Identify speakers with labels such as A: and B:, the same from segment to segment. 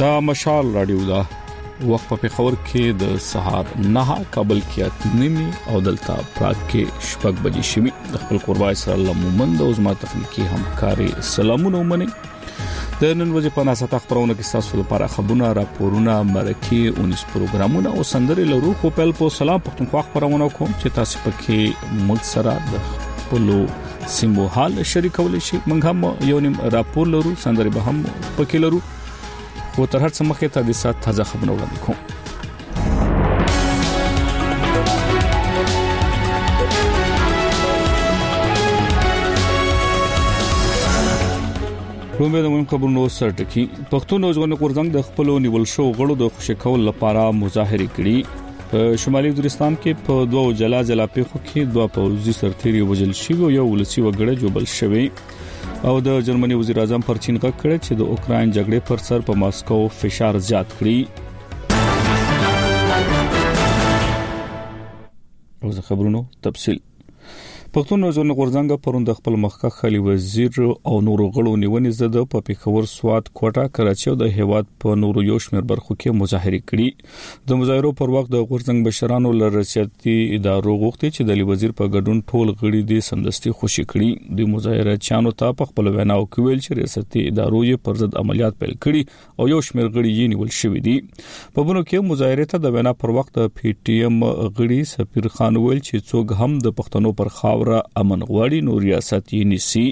A: دا مشال رادیو دا وخت په خبر کې د سهار 9 کابل کې 8 او دلته پراګ کې شپږ بجې شوي د خپل قربای سره الله مومند او زما تخنیکی همکاري سلامونه ومني د نن ورځې په ناسته خبرونه کې تاسو لپاره خبرونه راپورونه مرکه 19 پروګرامونه او سندري لرو خو په پل سلام پښتونخوا خبرونه کوم چې تاسو پکې ملک سره د خپل سیمو حال شریکول شي موږ هم یو نیم راپور لرو سندري به هم پکې لرو خو تر هر څه مخکې ته د سات تازه خبرونه وړاندې کوم رومبه د مهم خبرونو سرټکی پښتون نوځونه کورزنګ د خپل نیول شو غړو د خوشی کول لپاره مظاهره کړي په شمالي وزیرستان کې په دوه جلا پیښو کې دوه پوځي سرتيري وژل شوی او یو ولسی وګړه جوړل شوی او د جرمني وزیر اعظم پر چین غږ کړ چې د اوکرين جګړې پر سر په ماسکو فشار زیات کړي اوس خبرونو تفصیل پښتون نوځونه غورځنګ پروند خپل مخکخ خالي وزیر او نور غړو نیونې زده په پیښور سواد کوټه کراچي او د هیواد په نورو یو شمېر برخو کې مظاهره کړي د مظاهرو پر وخت د غورځنګ بشرانو لرسياتي ادارو غوښتي چې د وزیر په ګډون ټول غړي د سمدستي خوشي کړي د مظاهره چانو ته په خپل ویناو کې ویل چې ریاستي ادارو یې پر ضد عملیات پیل کړي او یو شمېر غړي یې نیول شوی دي په بونو کې مظاهره ته د وینا پر وخت پی ټی ایم غړي سفیر خان ویل چې څوک هم د پښتنو پر خاور امن غواړي نو ریاست یې نسی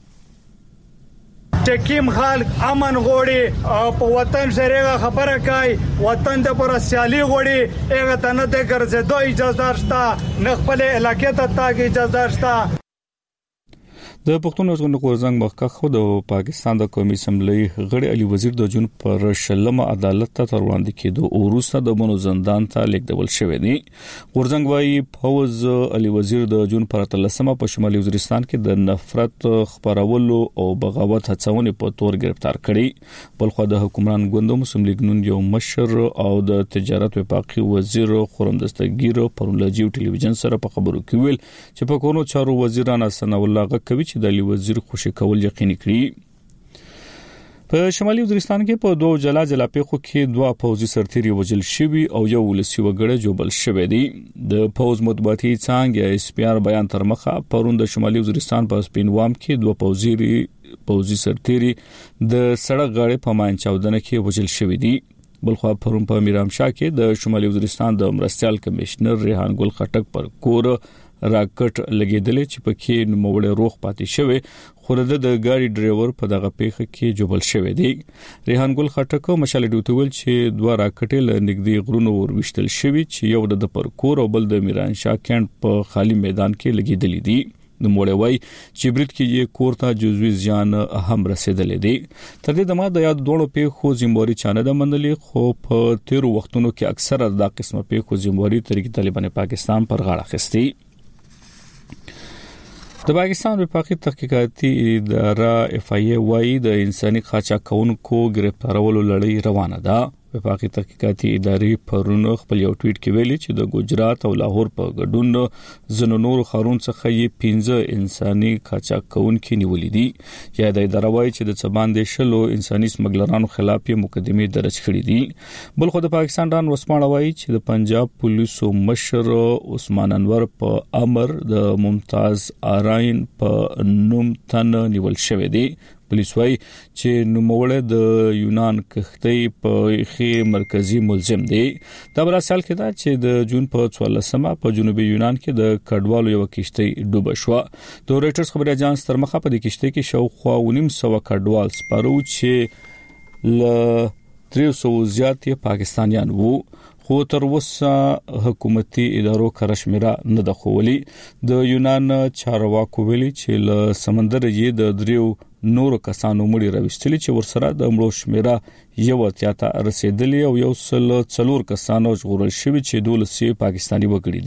B: ټکیم خلک امن غواړي په وطن سره خبره کوي وطن د پر سیالي غواړي هغه ته نه د ګرځېدو اجازه شته نه خپل علاقې ته تاګ اجازه شته
A: د پښتون نوځونه غورځنګ مخکخ د پاکستان د قومي اسمبلی غړي علي وزیر د جون پر شلمه عدالت ته تر وړاندې کېدو او روسه د بنو زندان ته لیکدول شوې دي غورځنګ وايي فوز علي وزیر د جون پر 13مه په شمالي وزیرستان کې د نفرت خبرولو او بغاوت هڅونې په تور گرفتار کړي بلخو د حکومت ګوند مسلم لیگ نون یو مشر او د تجارت وفاقي وزیر خرم دستگیر پر لجیو ټلویزیون سره په خبرو کې ویل چې په کورونو چارو وزیرانه سنا الله غکوي د علي وزیر خوشی کول یقیني کړی په شمالي وزیرستان کې په دوه جلا پیښو کې دوه پوځي سرتيري وژل شوی او یو ولسی وګړه جوړل شوی دی د پوز مطبوعاتي څنګه اس پی آر بیان تر مخه پروند شمالي وزیرستان په سپینوام کې دوه پوځي سرتيري د سړک غاړې په مان چاودنه کې وژل شوی دی بلخو پرون په میرامشاه کې د شمالي وزیرستان د مرستيال کمشنر ریحان ګل خټک پر کور راکټ لګیدلې چې پکې نوموړی روغ پاتې شوی خو د ګاډي ډرایور په دغه پیښه کې جوړل شوی دی ریحان ګل خټک مشال ډیوټول چې دوه راکټ له نږدې غرونو وروشتل شوی چې یو د پر کور او بل د میرانشاه کېنټ په خالی میدان کې لګیدلې دي نوموړی وای چې برید کې یې کور ته جزوي زیان هم رسیدلې دي تر دې دمه د یاد دوړو پیښو ذمہواری چانه د منلې خو په تیر وختونو کې اکثره د قسمه پیښو ذمہواری طریقې طالبان پاکستان پر غاړه اخیستي د پاکستان وفاقي تحقیقاتي اداره اف ای ای وايي د انساني قاچاقونکو گرفتارولو لړۍ روانه ده وفاقي تحقیقاتي ادارې پرونو خپل یو ټویټ کې ویلي چې د ګجرات او لاهور په ګډون زنونور خارون څخه یې 15 انساني قاچاقونکو نیولې دي یا د اداره وايي چې د څباندې شلو انساني سمګلرانو خلاف یې مقدمه درج کړې دي بلخو د پاکستان ډان وسپانه وايي چې د پنجاب پولیسو مشر عثمان انور په امر د ممتاز آراین په نوم تن نیول شوی دی پولیس وايي چې نوموړی د یونان کښتۍ په خي مرکزی ملزم دی دا بل سال کې دا چې د جون په 14مه په جنوبي یونان کې د کډوالو یو کښتۍ ډوب شو د رويټرز خبري اژانس تر مخه په دې کښتۍ کې شاوخوا 900 کډوال سپارو چې ل 300 زیات پاکستانیان وو خو تر اوسه حکومتي ادارو کرشمیره نه د خولي د یونان چارواکو ویلي چې ل سمندر یې د دریو نور کسانو مړي راوستلي چې ورسره د مړو شمیره یو اتیا رسیدلی او یو سل څلور کسانو ژغورل شوی چې 12 پاکستانی وګړي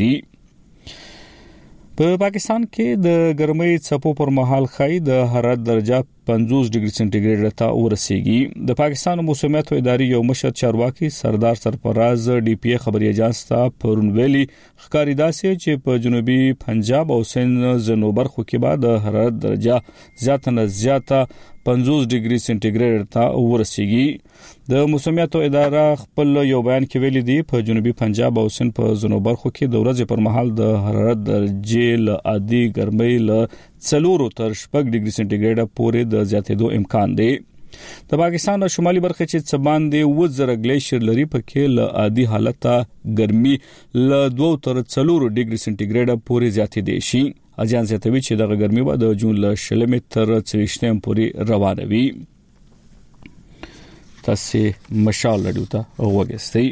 A: دي په پاکستان کې د ګرمۍ څپو پر مهال خای د حرارت درجه 50 ډیګري سنټیګریډ ته ورسیږي. د پاکستان موسمیات ادارې یو مشر چارواکي سردار سرفراز ډي پی خبري اجانس ته پرون ویلي ښکاری داسې چې په جنوبي پنجاب او سند زنو برخو کې بعد حرارت درجه زیاته نه زیاته 50 ډیګري سنټیګریډ ته ورسیږي. د موسمیات اداره خپل یو بیان کې ویلي دی په جنوبي پنجاب او سند په زنو برخو کې د ورځې پر مهال د حرارت درجه له عادي ګرمۍ له 4 تر 6 ډیګري سنټیګریډ پورې د زیاتېدو امکان دی. د پاکستان شمالي برخه چې څبان دی وزره ګلیشر لري پکې له عادي حالت ګرمي له 2 تر 4 ډیګري سنټیګریډ پورې زیاتېدي شي. اجان زیاتوي چې دغه ګرمي به د جون له 20 تر 24 پورې روانه وي. تاسو مشال لډو ته وګورئ.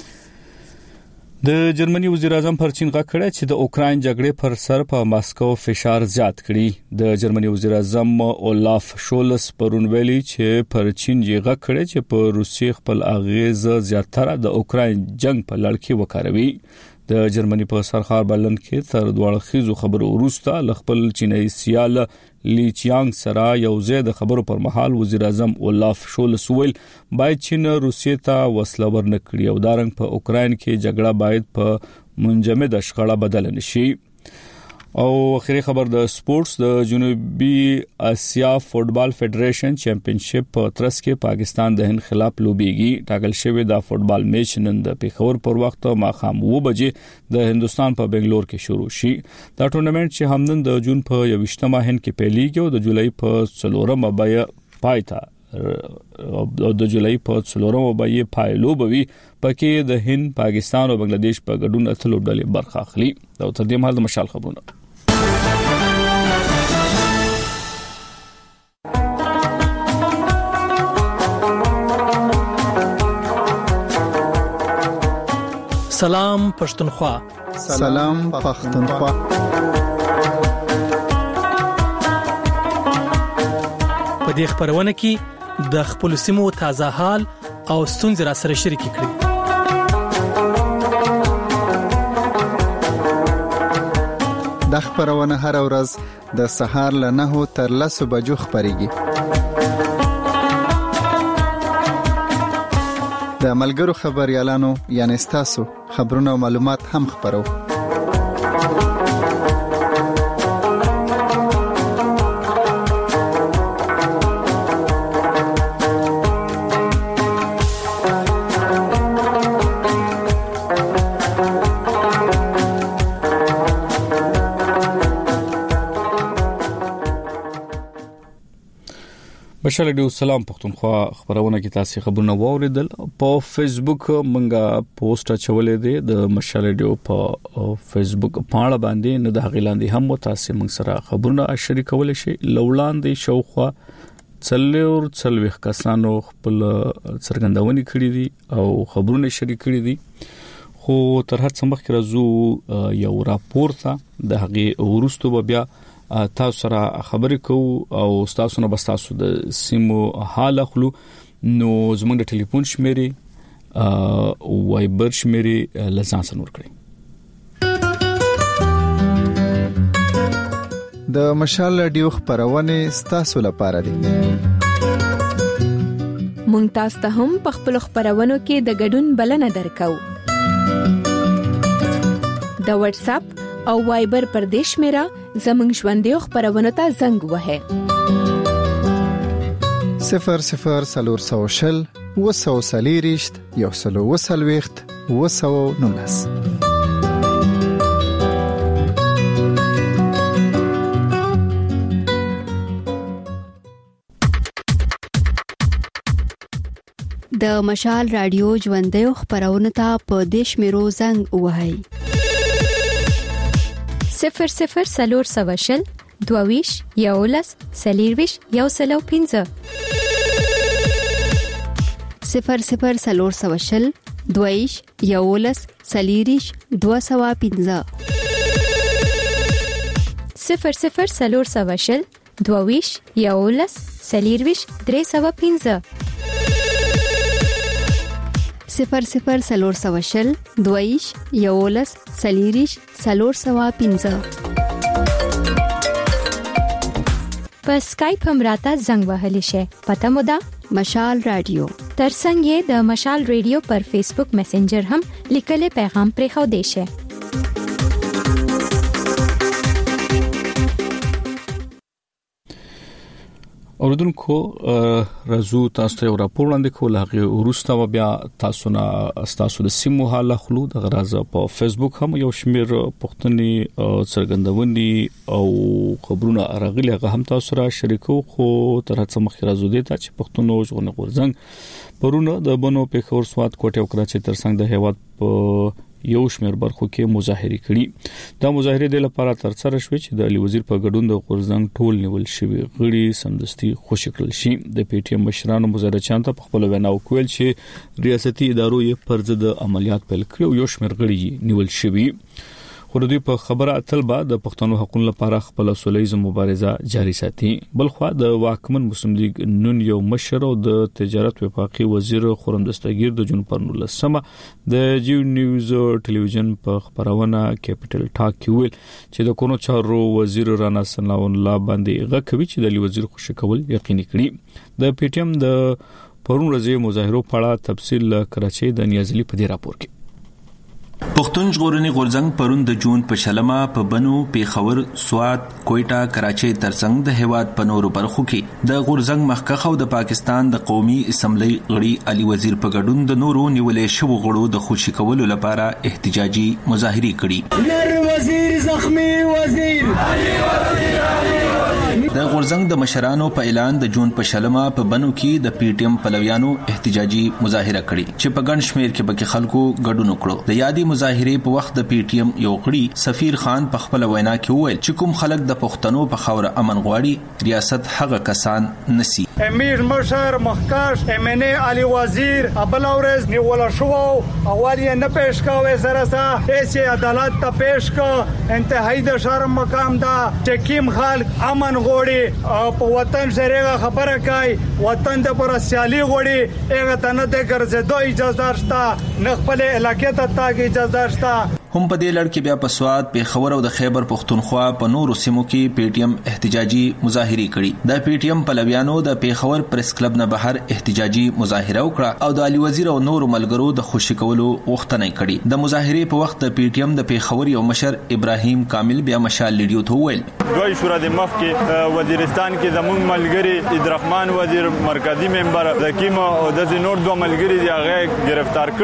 A: د جرمني وزیر اعظم پر چین غږ کړی چې د اوکراین جګړې پر سر په ماسکو فشار زیات کړي. د جرمني وزیر اعظم اولاف شولز پرون ویلي چې پر چین یې غږ کړی چې په روسیې خپل اغیز زیاتره د اوکراین جنگ په لړ کې وکاروي. د جرمني په سرخار بلند کې تر دواړو خيزو خبرو وروسته خپل چینایي سیال لی چیانګ سره یو ځای د خبرو پر مهال وزیر اعظم اولاف شولز ویل باید چین روسیې ته وسله ورنکړي او دارنګ په اوکراین کې جګړه باید په منجمد شخړه بدل نشي. او اخیری خبر د سپورتس د جنوبي اسیا فوتبال فدریشن چیمپionship په ترڅ کې پاکستان د هند خلاف لوبيږي. ټاکل شوی د فوتبال میچ نن د پیښور پر وخت ماخام 2 بجې د هندستان په بنگلور کې شروع شي. دا ټورنمنت چې همدن د جون په 28مه هند کې پیلېږي او د جولای په 4مه به پایته او د جولای په 4مه به پایلو بوي پکې د هند پاکستان او بنگلاديش په ګډون اتلو ډلې برخه اخلي. دا تر دې مهال د مشال خبرونه.
C: سلام پښتونخوا.
D: سلام پښتونخوا.
C: په دې خبرونه کې د خپل سیمو تازه حال او ستونزې را سره شریک کړئ.
D: د خبرونه هر ورځ د سهار له 9 تر 10 بجو خبريږي. د ملګرو خبريالانو یعنی تاسو خبرونه او معلومات هم خبرو.
A: بشل ډیو سلام پښتونخوا خبرونه کې تاسو خبرونه واوریدل. په فیسبوک مونږه پوسټ اچولې ده د مشال ډیو په فیسبوک پاڼه باندې نه د غیلاندې هم تاسو مونږ سره خبرونه شریکول شي. لولاندې شوخه څلور کسانو خپل څرګندونې کړې دي او خبرونه شریک کړې دي. خو تر هڅه مخکې راځو یو راپور ته د هغه ورستو بیا تاسو سره خبرې کوو او تاسو نه بس تاسو د سیمو حال اخلو. نو زموږ د ټلیفون شمیرې وایبر شمیرې لزان سره ورکړئ.
D: د مشال رادیو خبرونه ستاسو لپاره دي.
E: مونږ تاسو ته هم په خپل خبرونو کې د ګډون بلنه درکو. د واتس اپ او وایبر پر دیش میرا زمنګ ژوندې خبرونه ته زنګ وهه
D: 00 وسوسلیریشت یو سلو وسلويخت وسو نونس.
F: د مشال رادیو ژوندې خبرونه ته په دیش میرو زنګ وهه
E: 00 22 یولس سلیرویش یو سلو 15
F: 00 22 یولس سلیریش 215
E: 00 22 یولس سلیرویش 315
F: 00 22 یولس سلیریش 315
E: په اسکایپ هم راته زنګ وهلی شئ. پته مو ده
F: مشال رادیو.
E: ترڅنګ یې د مشال رادیو پر فیسبوک میسنجر هم لیکلي پیغام پرېښودی شئ.
A: اوردونکو رازو تاسو ته راپور وړاندې کول هغه وروسته بیا تاسو د سیمو حاله خلو د غراز په فیسبوک هم یو شمیر پښتني څرګندونې او خبرونه راغلي هغه هم تاسو را شریکو خو تر څو مخ رازو دي چې پښتنو ژغورنې غورځنګ پرونه د بنو پیښور سواد کوټه او کراچي ترڅنګ د هیواد په یو شمیر برخو کې مظاهره کړي. دا مظاهره د لپاره تر سره شوې چې د علي وزیر په ګډون د غورځنګ ټول نیول شوی غړي سمدستي خوشی کړل شي. د پی ټی ایم مشرانو مظاهره چانته په خپل وینا وکول چې ریاستي ادارو یې پر ضد عملیات پیل کړو، یو شمیر غړي نیول شوی. خو دوی په خبره اتل بعد د پښتنو حقوقو لپاره خپل سولېزه مبارزه جاری ساتي. بلخو د واکمن مسلم لیگ نون یو مشر او د تجارت وفاقي وزیر خورم دستگیر د جون پر 19 د جیو نیوز ټلویزیون په خبرونه کیپټل ټاک کې ویل چې د کونو چارو وزیر رانا ثناء الله باندې غوښوي چې د علي وزیر خوشی کول یقیني کړي. د پی ټی ایم د پرون ورځې مظاهرو په اړه تفصیل کراچي د نیازلي په دې راپور کې.
G: پښتون ژغورنې غورځنګ پرون د جون په شلمه په بنو پیښور سواد کوټه کراچي ترڅنګ د هیواد په نورو برخو کې د غورځنګ مخکخ او د پاکستان د قومي اسمبلی غړي علي وزیر په ګډون د نورو نیولې شو غړو د خوشی کولو لپاره احتجاجي مظاهره کړي.
B: نر وزیر زخمی وزیر علي وزیر
G: د غورځنګ د مشرانو په اعلان د جون په شلمه په بنو کې د پی ټی ایم پلویانو احتجاجي مظاهره کړي چې په ګڼ شمیر کې پکې خلکو ګډون وکړو. د یادي مظاهره په وخت د پی ټی ایم یو غړي سفیر خان په خپل وینا کې وویل چې کوم خلک د پښتنو په خاور امن غواړي ریاست هغه کسان نسی.
B: امیر مشر مخکش امنه علي وزیر ابل اورز نیول شو اول یې نه پېښ کاوه سره ایسي عدالت ته پېښ کا انتهایی د شرم مقام دا چې کیم خلک امن غواړي په وطن سره خبره کوي وطن د پر سیالي غواړي هغه ته نه د ګرځېدو اجازه شته نه خپل علاقې ته تاګ اجازه شته.
G: هم په دې لړ کې بیا په سواد پیښور او د خیبر پښتونخوا په نورو سیمو کې پی ټی ایم احتجاجي مظاهره کړي. د پی ټی ایم پلویانو د پیښور پریس کلب نه بهر احتجاجي مظاهره وکړه او د علي وزیر او نورو ملګرو د خوشی کولو غوښتنه کړې. د مظاهره په وخت د پی ټی ایم د پیښور یو مشر ابراهیم کامل بیا مشال لیډیو ته وویل
H: دوی شورا د مخ کې وزیرستان کې زمون ملګری عبدالرحمن وزیر مرکزی ممبر زکیم او د نور دوه ملګری دی هغه گرفتار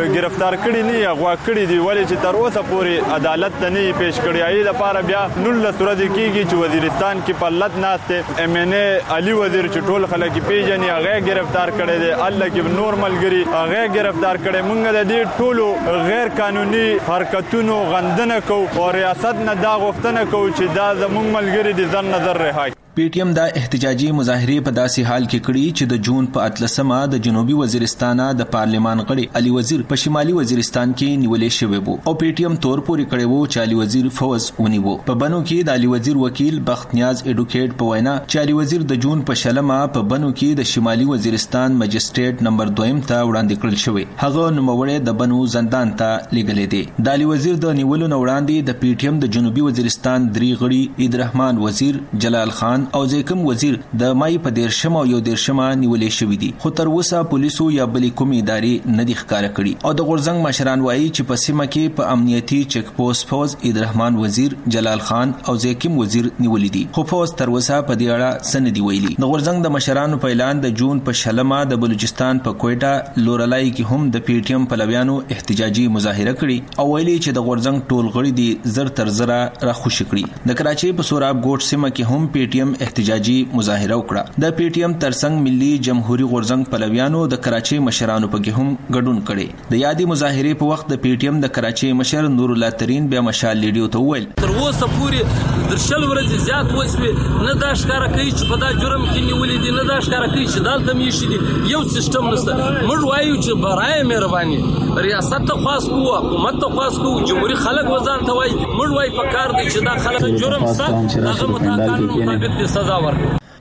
H: کړي نه هغه کړي دی ولې چې تر اوسه پورې عدالت ته نه پیښ کړی. ای د لپاره بیا 19 ورځې کېږي چې وزیرستان کې پلت ناشته ام ان ای علي وزیر چې ټول خلک پیژني هغه گرفتار کړي دي الله کې نور ملګری هغه گرفتار کړي. مونږ د دې ټولو غیر قانوني حرکتونو غندنه کوو او ریاست نه دا غوښتنه کوو چې دا زموږ ملګری دي ځان نظر رهایی.
G: پی ټی ایم دا احتجاجي مظاهره په داسې حال کې کړي چې د جون په 13مه د جنوبي وزیرستان د پارلیمان غړي علي وزیر په شمالي وزیرستان کې نیولې شوی وو او پی ټی ایم تور پوري کړي وو چې علي وزیر فوز ونیوو. په بنو کې د علي وزیر وکیل بخت نیاز ایډوکیټ په وینا چې علي وزیر د جون په شلمه په بنو کې د شمالي وزیرستان مجسټریټ نمبر 2 ته وړاندې کړل شوی. هغه نوموړی د بنو زندان ته لېږل دي. د علي وزیر د نیولو وړاندې د پی ټی ایم د جنوبي وزیرستان درې غړي عبدالرحمن وزیر جلال خان او زیکم وزیر د مای په 13 او 14 نیولې شوې دي خو تر اوسه پولیسو یا بلې کومې ادارې نه دي ښکار کړي. او د غورځنګ مشران وایي چې په سیمه کې په امنیتي چیک پوسټ فوز عبدالرحمن وزیر جلال خان او زیکم وزیر نیولې دي خو فوز تر اوسه په دې اړه سند دی ویلي. د غورځنګ د مشرانو په اعلان د جون په شلمه د بلوچستان په کوټه لورلای کې هم د پی ټی ایم پلویانو احتجاجي مظاهره کړي او ویلي چې د غورځنګ ټول غړي دي زر تر زره را خوشی کړي. د کراچي په سوراب ګوټ سیمه کې هم پی ټی ایم احتجاجي مظاهره وکړه. د پی ټی ایم ترڅنګ ملي جمهوریت غورځنګ پلویانو د کراچي مشرانو په کې هم ګډون کړي. د یادي مظاهره په وخت د پی ټی ایم د کراچي مشر نور الله ترين بیا مشال لیډیو ته وویل
I: تر اوسه پورې درشل ورځ زیات وسوي نه دا ښکارا کوي چې په دا جرم کې نیولې دي نه دا ښکارا کوي چې دالته میشي دي یو سیستم نشته. موږ وایو چې برای مهرباني ریاست ته خاص کو حکومت ته خاص کو جمهوریت خلک وزارت وایي موږ وایي په کار دي چې دا خلک جرم سره هغه مطابق سزا ورکړي.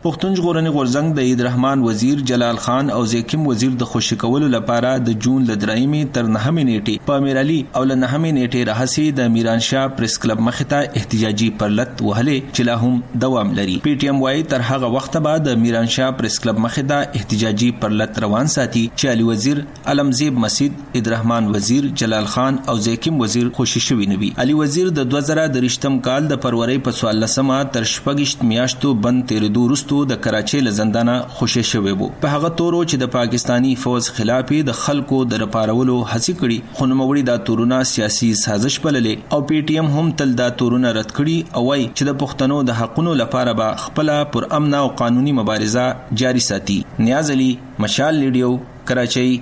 G: پښتون ژغورنې غورځنګ د عید رحمان وزیر جلال خان او زیکم وزیر د خوشی کولو لپاره د جون ل 3 تر 9 نیټې په امیرعلی او ل 9 نیټې راهسي د میرانشاه پریس کلب مخته احتجاجي پرلط وهلې چې لا هم دوام لري. پی ټی ایم وايي تر هغه وخت بعد د میرانشاه پریس کلب مخته احتجاجي پرلط روان ساتي چې علي وزیر علمزیب مسید عید رحمان وزیر جلال خان او زیکم وزیر خوشی شوی نوي. علي وزیر د 2023م کال د فروری په 14مه تر 18 میاشتو بند تیرېدو وروسته د کراچۍ له زندانه خوشی شوی وو. په هغه تورو چې د پاکستانی فوج خلاف د خلکو د رپارولو هڅه کړي خو نوموړي دا تورونه سیاسي سازش بللې او پی ټی ایم هم تل دا تورونه رد کړي او وايي چې د پښتنو د حقونو لپاره به خپل پر امن او قانوني مبارزه جاری ساتي. نیاز علي، مشال ریډیو، کراچۍ.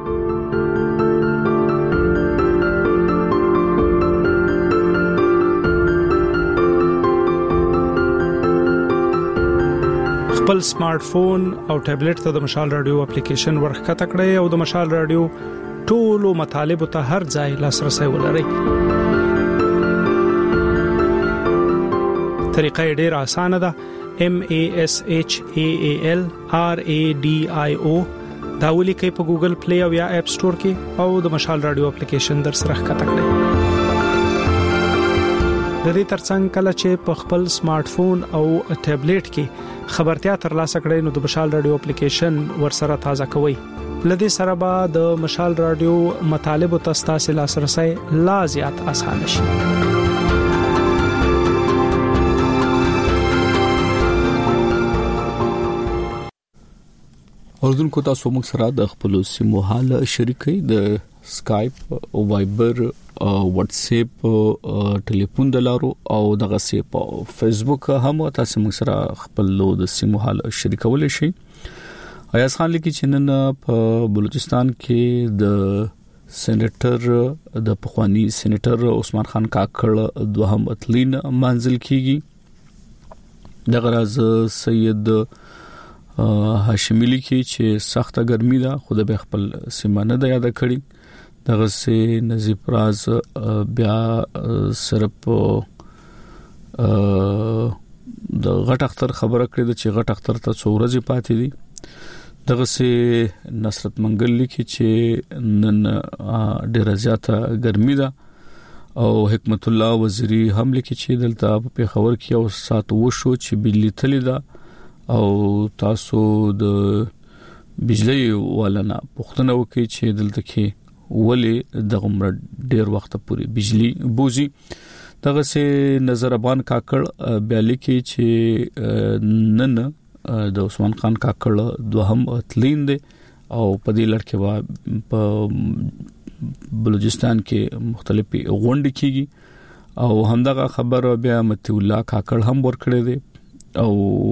J: خپل سمارټ فون او ټابلیټ ته د مشال رادیو اپلیکیشن ورخته کړئ او د مشال رادیو ټولو مطالبه ته هر ځای لاسرسي ولرئ. طریقه ډیره اسانه ده. MASHAALRADIO دا ولیکئ په ګوګل پلی او یا اپ سٹور کې او د مشال رادیو اپلیکیشن در سره ښکته کړئ. د دې ترڅنګ کله چې په خپل سمارټ فون او ټابلیټ کې خبرتیا ترلاسه کړئ نو د مشال رادیو اپلیکیشن ورسره تازه کوئ. لدې سره به د مشال رادیو مطالبه تاسو لاسرسي لا زیات آسان شي.
A: اوردونکو تاسو موږ سره د خپل سیمو حال شریکي د سکایپ او وایبر واتس اپ ټلیفون دلارو او دغه سی په فیسبوک هم تاسو موږ سره خپل د سیمو حال شریکول شي. ایاز خان لیکي چې نن په بلوچستان کې د سېنیټر د پخوانی سېنیټر عثمان خان کاکړ دوهم اتلین منزل کیږي. دغه راز سید هاشمی لیکي چې سخته ګرمي ده خو د خپل سیمانه د یاد کړی. دغه سي نظیف راز بیا صرف د غټ اختر خبره کړې ده چې غټ اختر ته څو ورځې پاتې دي. دغه سي نصرت منګل لیکي چې نن ډیره زیاته ګرمي ده او حکمت الله وزیری هم لیکي چې دلته په پیښور کې او سات وشو چې بجلی تللی ده او تاسو د بجلی ولنه پښتنه وکي چې دلته کې ولې دغه ډیر وخت پورې بجلی بوزي. دغه سه نظربان کاکړ بیالي کې چې نن د عثمان خان کاکړ دوهم اتلین دي او په دې لړ کې په بلوچستان کې مختلفي غونډې کیږي او همدغه خبر بیا متي الله کاکړ هم ورکړي دي او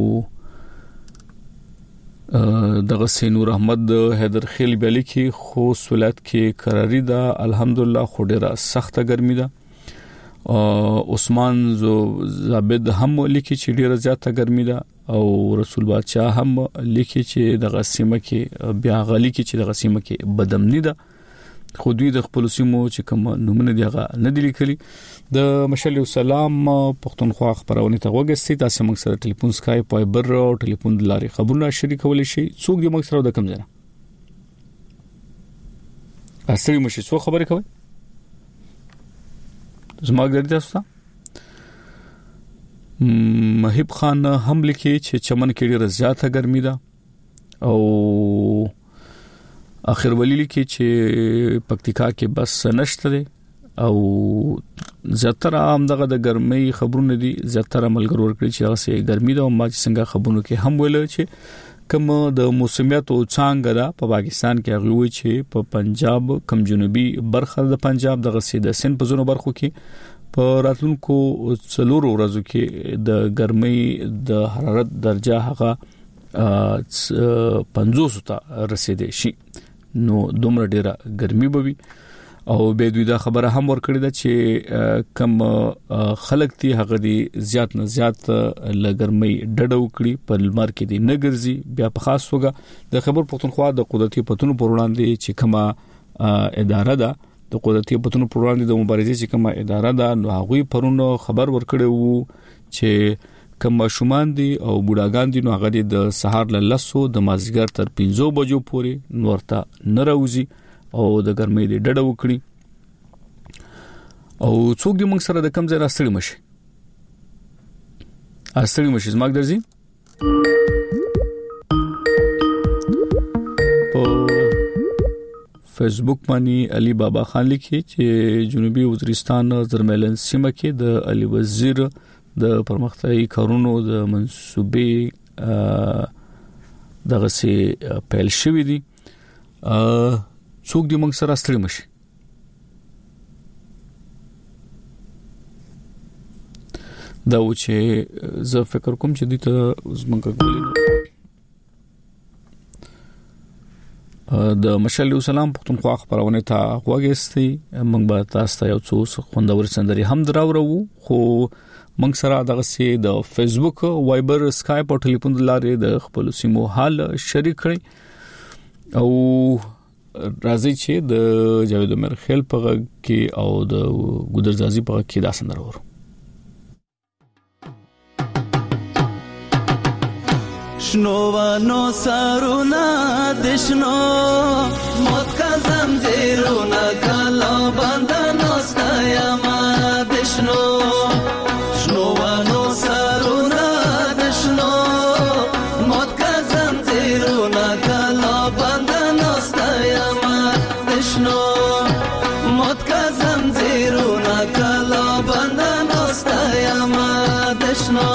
A: دغه سینور احمد حیدر خیل بیلی کې خوست ولایت کې قراری ده الحمدلله خو ډیره سخته ګرمي ده. عثمان زابد هم لیکي چې ډیره زیاته ګرمي ده او رسول بادشاہ هم لیکي چې دغه سیمه کې بیا غلي کې چې دغه سیمه کې بدامنی ده خو دوی د خپل سیمو چې کوم نومونه دی هغه نه دي لیکلي. د مشال سلام پښتونخوا خبرونه ته وګورئ. تاسو موږ سره ټلیفون سکایپ وایبر او ټلیفون د لارې خبرونه شریکول شي. څوک دی موږ سره د کوم ځای اصلي مشي څو خبرې کوي زما ګرځي تاسو مهیب خان هم لیکي چې چمن کې ډیره زیاته ګرمي ده او اخر ولی لیکي چې پکتیکا کې بس نشته دي او زیاتره عام دغه د ګرمۍ خبرونه دي. زیاتره ملګر ورکړي چې هغه سي ګرمي ده او ما څنګه خبرونه کې هم ویل چې کوم د موسمیت او څنګه ده په پاکستان کې هغه وی چې په پنجاب کم جنوبي برخه د پنجاب دغه سي د سن په زونو برخو کې په راتلونکو څلورو ورځو کې د ګرمۍ د حرارت درجه هغه 50 ته رسیدي شي نو دومره ډیره ګرمي بوي او به دوی دا خبره هم ورکړی ده چې کم خلک تی هغه دي زیات نه زیات لګرمۍ ډډه وکړي په لمر کې دي نګرځي. بیا په خاص توګه د خبر پښتونخوا د قدرتي پتونو پر وړاندې چې کومه اداره ده د قدرتي پتونو پر وړاندې د مبارزې چې کومه اداره ده نو هغه پرونو خبر ورکړی وو چې کما شومان دي او بوډاګان دي نو هغه د سهار له 10 د مازیګر تر 5 بجو پورې نورته نراوزي او د ګرمۍ د ډډه وکړي او څوک دې موږ سره د کم ځای راستړي مشي زماګ درځي په فیسبوک باندې علي بابا خان لیکي چې جنوبي وزیرستان زرملن سیمه کې د علي وزیر د پرمختیايي کارونو د منسوبې دغه سي پیل شوې دي څوک دې موږ سره ستړي مشي دا و چې زه فکر کوم چې دې ته زمونږ غوړي د مشال سلام پښتونخوا خبرونه ته غوږیستي موږ به تاسو ته یو څو خوندور سندري هم دراوړو خو موږ سره دغه سي د فیسبوک وایبر اسکایپ او ټلیفون لارې د خپل سیمو حال شریک کړئ او راځي چې د جاوید عمر خیل په کې او د ګودرزازي په کې دا سندره ورو
K: شنوانو سارونا دشنو موت کا زنجیرونا کلا بندنو ستایما دشنو شنوانو سارونا دشنو موت کا زنجیرونا کلا بندنو ستایما دشنو موت کا زنجیرونا کلا بندنو ستایما دشنو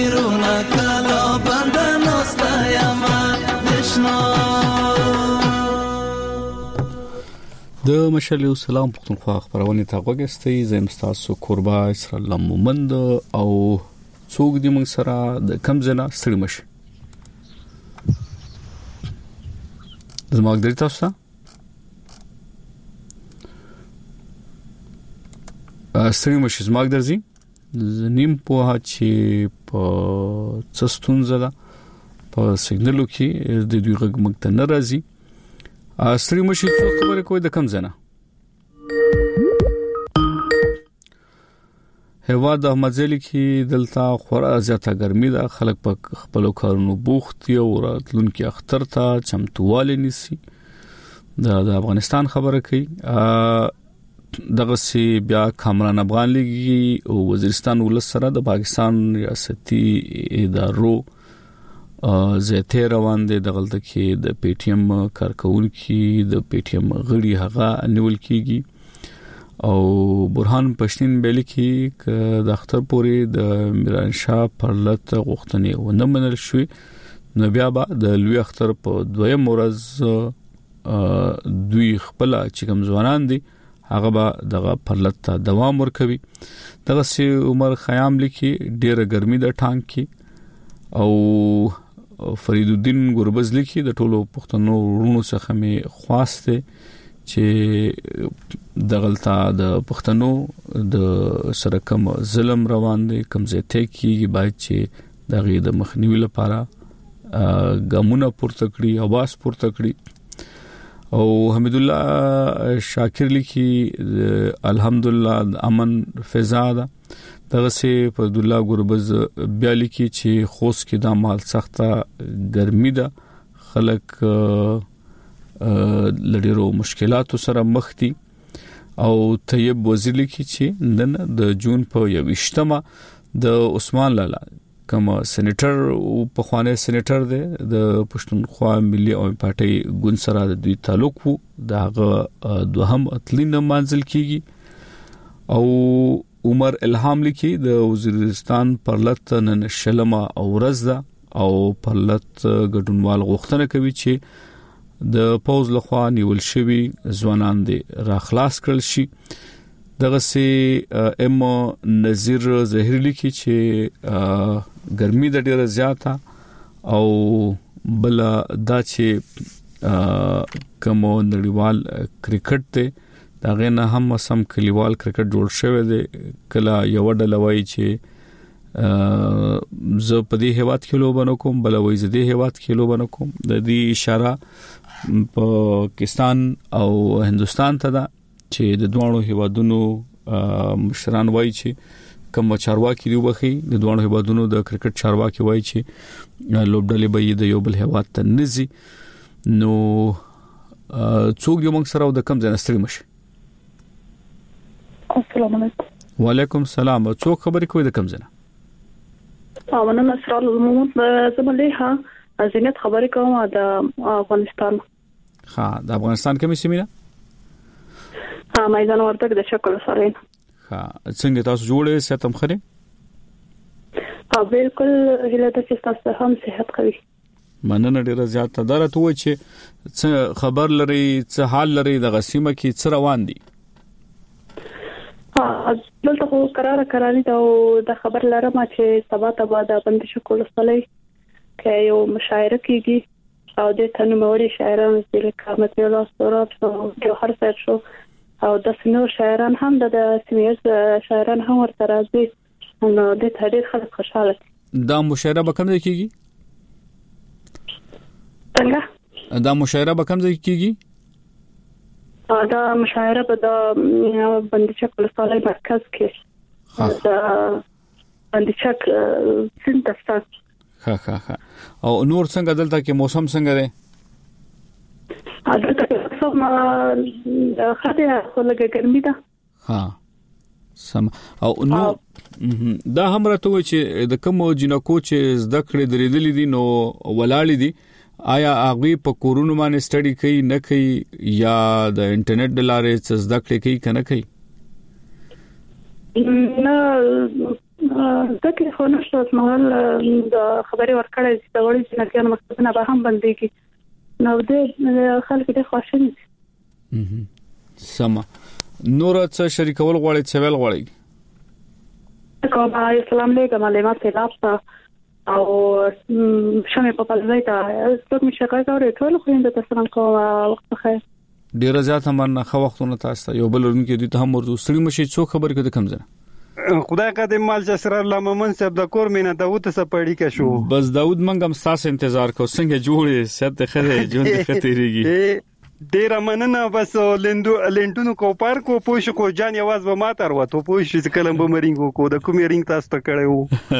K: زیرونا کلا بندن استایم دشنا
A: د مشال یو سلام پښتونخوا خبرونه تا وګستې زم تاسو قربا اسرائیل مومند او څوک دې موږ سره د کم زنا ستړي مشه زموږ د تاسو ستړي مشه زموږ درځي نیم په چې په څستون زده په سیګنالو کې د دوی غږ مګ ته ناراضي ستړي مشه څو خبره کوي د کم زنه هوا د احمدزلی کې دلته خورا زیاته ګرمي ده خلک په خپل کارونو بوخت یو راتلونکي اختر ته چمتواله نيسي د افغانستان خبره کوي دغه سی بیا کامران افغان لیګي او وزیرستان ولس سره د پاکستان ریاستي ادارو زیاته روان دي دغلته کې د پی ټی ایم کارکونکو د پی ټی ایم غړي هغه نیول کیږي او برهان پښتين بیل کې د اختر پوري د میران شاه پرلط غوښتنې ونه منل شوې نو بیا به د لوی اختر په دویم ورځ دوی خپل چې کوم ځوانان دي هغه به دغه پرلط ته دوام ورکوي دغه سي عمر خیام لیکي ډیره ګرمي د ټانک کې او فرید الدین ګوربز لیکي د ټولو پښتنو ورونو څخه می خواسته چې دغلطه د پښتنو د سره کوم ظلم روان دي کوم ځای کې باید چې دغه د مخنیوي لپاره ګامونه پورته کړی اواز پورته کړی او حمید الله شاکر لیکي الحمدلله امن فضا ده دغه سي فرد الله ګوربز بیا لیکي چې خوست کې د مال سخته ګرمي ده خلک لړیرو مشکلاتو سره مخ دي او طیب وزیر لیکي چې نن د جون په 28مه د عثمان لالا کوم سېنیټر او په خوانه سېنیټر دی د پښتونخوا ملي او پارټي ګوند سره د دوی تعلق وو دغه دوهم اتلین منزل کیږي او عمر الهام لیکي د وزیرستان پرلط نن شلمه اورز ده او پرلط ګډونوال غوښتنه کوي چې د پوز لخوا نیول شوی ځوانان دي را خلاص کړل شي دغه سي ام نذیر زهیر لیکي چې ګرمي د ډیره زیاته او بل دا چې کوم نړیوال کرکټ ته دا غنه هم سم کلیوال کرکټ جوړ شوی دی کله یو ډلوي چې زه په دې هواد کې لوبنه کوم بل وای زه دې هواد کې لوبنه کوم د دې اشاره پاکستان او هندستان ته دا چې د دوه هوادونو مشران وای چې کوم چارواکي دی وخی د دوه هوادونو د کرکټ چارواکي وای چې لوبډلې به د یو بل هواد ته نزي نو څوک یو موږ سره د کم ځای نستړي مشه
L: السلام علیکم
A: وعلیکم السلام څوک خبرې کوي د کم ځای
L: وانا نصر الله زمليها زینت خبرې کوم د افغانستان
A: ها د افغانستان کومه سیمه
L: میدان وردګ د شکل سره
A: ها څنګه تاسو جوړې ستم خره
L: بالکل هله د تاسو هم صحت کوي
A: مننه ډیره زیاته درته و چې خبر لري څه حال لري د غسیمه کې څه روان دي
L: دلته خو قرار دي او د خبر لرم چې سبا ته د بندش کول سره کې یو مشاعره کیږي او د تنموري شاعران چې کارمت الله سوراب او هر څه شو او د سنو شاعران هم د سیمه شاعران هم ورته راځي نو د تاریخ خلک خوشاله
A: دا مشاعره به کوم ځای کیږي څنګه دا مشاعره به کوم ځای کیږي
L: دا مشاعره په د بندچک ولسوالۍ مرکز کې دا بندچک سنتستان
A: ها او نور څنګه دلته کې موسم څنګه دی
L: دلته موسم خاطر خلک ګرمي ده
A: ها سم او نو دا هم راته و چې د کوم جنکو چې زده کړې درېدلې دي نو ولاړې دي آیا هغه په کورونو باندې سټډي کوي نه کوي یا د انټرنیټ د لارې څه زده کړې کوي کنه کوي
L: نه ځکه خو نشته مهال د خبري ورکړې چې د وړي جنکیانو مکتبونه به هم بنديږي نو د خلک د خواشني
A: سما نور څه شریکول غواړي څه ویل غواړي
L: کوم اسلام لیکه معلومات تلافه او شمه په پلځای ته څوک مشه کوي ټول خو د تاسو کوم وخت خیر
A: ډیر زیات هم نه خو وختونه تاسو یو بل ورونکو دي ته هم ورته سړي مشي څو خبر کده کم زنه
M: خدای قدم مال جسر الله مومن صاحب د کور مینه داوود څه پړی کا شو
A: بس داوود منګم تاسو انتظار کو څنګه جوړې ست خره جون د خطرېږي
M: ډیر مننه بس لندونو کو پارک کو پوښ کو جان یواز به ماتر وته پوښ چې کلم به مرینګو کو د کومې رینګ تاسو ته کړو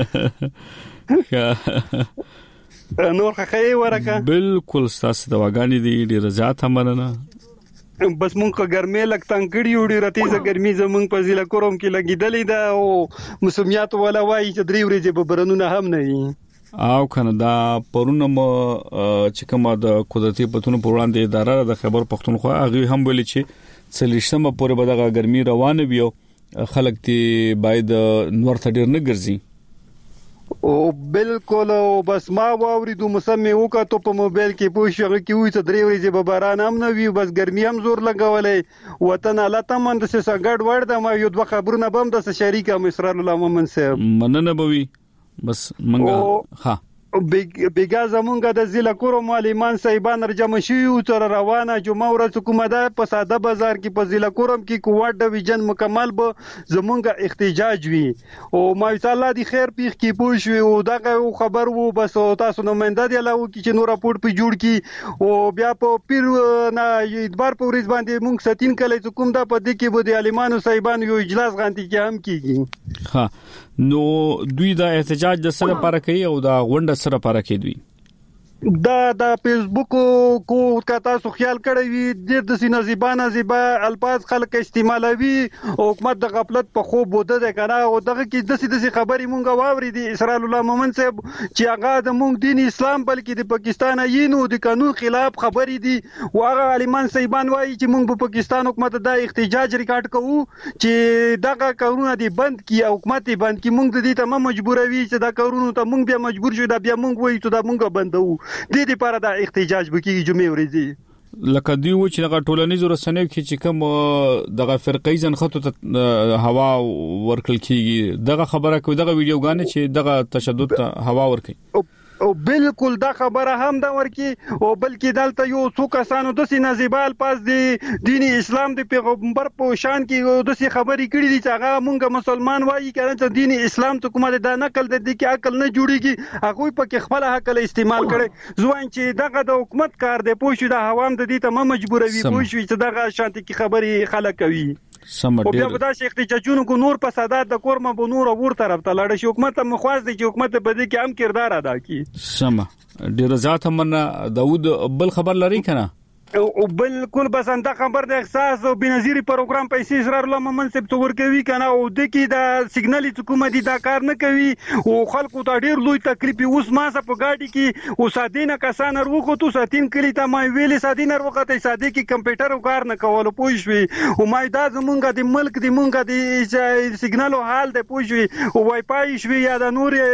M: نور خې ورکه
A: بالکل تاسو د واګانی دی ډیر زیات مننه
M: بس مونږ ګرمه لګتان کړي وړي رتیزه ګرمي زمونږ په ضلع کوم کې لګیدلې ده او موسمیات ولا وایي چې درې ورځې به برنونه هم نه وي
A: او کنه دا پرونم چې کومه د قدرتي پتون پر وړاندې اداره د خبر پښتونخوا هغه هم ویل چې څلښتمه پورې به د ګرمي روانه وي خلک تی باید نور ته ډیر نه ګرځي
M: او بالکل بس ما واوریدو مسمې وکړو په موبایل کې پوښښ کې وي چې درې ورځې به باران هم نه وي بس ګرمي هم زور لګولې وطن الله تمند سه سګړ ور د ما یو دوه خبرونه بم د شریکه مصر الله مومن صاحب
A: مننه بوي بس منګه ها
M: بیګا زمونږ د ضلع کورم معلمان صاحبان رجم شيو تر روانه جمعه ورځ حکومت په ساده بازار کې په ضلع کورم کې کوټ ډیویژن مکمل به زمونږ احتجاج وی او ما الله دی خیر پیخ کې پوښوي او دغه خبر وو بس تاسو نماینده دی لاو کې چې نور راپورټ په جوړ کی او بیا په پیر نه اتبار په ورځ باندې مونږ ستین کله حکومت د پدې کې بده عالمانو صاحبان یو اجلاس غانتی کې هم کیږي
A: ها نو دوی دا احتجاج د سره لپاره کوي او دا غونډه سره لپاره کوي دوی
M: دا فیسبوک کو کتا سو خیال کړی وي د سینازیبانه زیبا الفاظ خلک استعمالوي او حکومت د غفلت په خو بوده ده کنه او دغه کې د خبرې مونږ واوري دي اسرائیل الله مومن صاحب چې هغه د مونږ دین اسلام بلکې د پاکستان یینو د قانون خلاف خبرې دي او هغه عالمان صاحبان وایي چې مونږ په پاکستان حکومت د احتجاج ریکارډ کوو چې دغه کارونه دي بند کی او حکومت بند کی مونږ د دې ته مجبوروي چې دا کارونه ته مونږ بیا مجبور شو دا بیا مونږ وایو چې دا مونږ بندو د دې لپاره د احتجاج بکیږي جمعې ورځې
A: لکه دی و چې دغه ټولنیزو رسنیو کې چې کوم دغه فرقې ځن خطو ته هوا ورکل کیږي دغه خبره کوي دغه ویډیوګانې چې دغه تشدد ته هوا ورکي
M: او بالکل دا خبره هم دا ورکی او بلکې دلته یو څو کسانو د سینازیبال پاس دی دین اسلام د پیغمبر په شان کې د سی خبرې کړې دي چې هغه مونږ مسلمان وایي چې دین اسلام ته کومه د نقل د دې کې عقل نه جوړيږي هغه په کې خپل حق له استعمال کړي ځوان چې دغه د حکومت کار دی پوښي د عوام د دې ته مجبوروي پوښي چې دغه شانتي کې خبرې خلک کوي
A: سم
M: ډیر او بیا د احتجاجونو کو نور په سادات د کورمه به نور ور طرف ته لاړ شي حکومت مخواز دي چې حکومت په دې کې هم کردار ادا کړي
A: سم ډیر ذات هم داوود بل خبر لري کنه
M: او بالکل بس انده خبر د احساس او بنظیری پروګرام پیسې اسرار الله مومن صاحب تو ورکوي کنه او د کی دا سیګنال حکومت دا کار نه کوي او خلکو ته ډیر لوی تکلیف اوس ما څه په گاډي کې او سادینه کسان ورغو تو ساتین کلی ته ما ویلې سادینه ورغته ساده کې کمپیوټر کار نه کول پوښوي او ما دا زمونږه د ملک د مونږه د سیګنال حال د پوښوي او وای پای شوي یا د نور